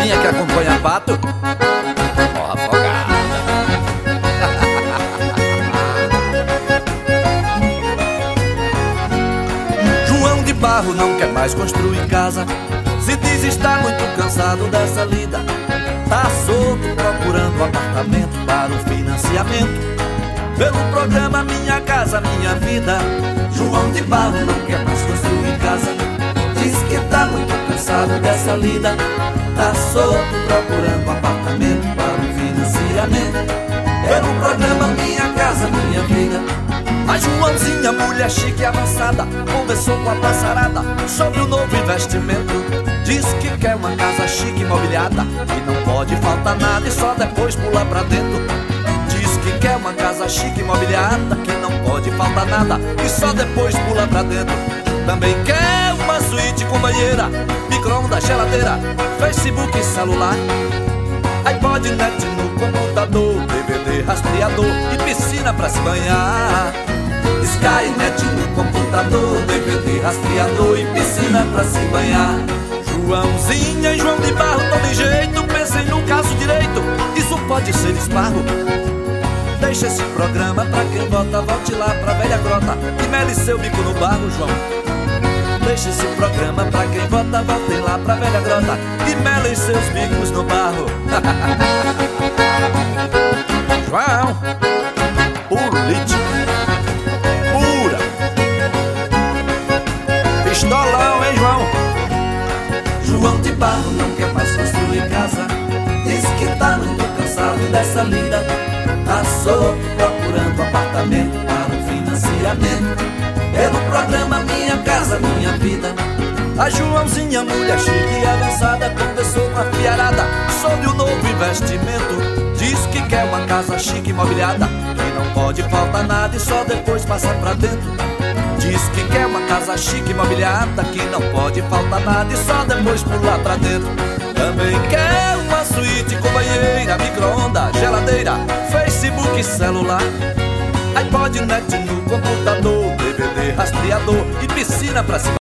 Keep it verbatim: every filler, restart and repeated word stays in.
galinha que acompanha pato. Ó, afogada. João de Barro não quer mais construir casa, se diz estar muito cansado dessa lida. Tá solto procurando apartamento para o financiamento pelo programa Minha Casa Minha Vida. João de Barro não quer mais construir casa, diz que tá muito cansado dessa lida. Tá solto procurando apartamento para o financiamento pelo programa Minha Casa Minha Vida. A Joãozinha, mulher chique e avançada, conversou com a passarada sobre o novo investimento. Diz que quer uma casa chique imobiliada, e não pode faltar nada e só depois pular pra dentro. Diz que quer uma casa chique imobiliada, que não pode faltar nada e só depois pula pra dentro. Também quer uma suíte com banheira, micro-ondas, geladeira, Facebook e celular, iPod, net no computador, D V D, rastreador e piscina pra se banhar. Skynet no computador, D V D, rastreador e piscina pra se banhar. Joãozinha e João de Barro, tomem jeito, pensem no caso direito, isso pode ser esparro. Deixa esse programa pra quem vota, volte lá pra velha grota e mele seu bico no barro, João. Deixa esse programa pra quem vota, voltem lá pra velha grota e melem seus bicos no barro. João, política pura, pistolão, hein, João? João de Barro não quer mais construir casa, diz que tá muito cansado dessa lida. Tá solto procurando apartamento para o financiamento pelo programa Minha Casa Minha Vida. A Joãozinha, mulher chique e avançada, conversou com a fiarada sobre o novo investimento. Diz que quer uma casa chique imobiliada, que não pode faltar nada e só depois passar pra dentro. Diz que quer uma casa chique imobiliada, que não pode faltar nada e só depois pular pra dentro. Também quer uma suíte com banheira, micro-ondas, geladeira, Facebook e celular, iPod, net no computador, D V D, rastreador e piscina pra se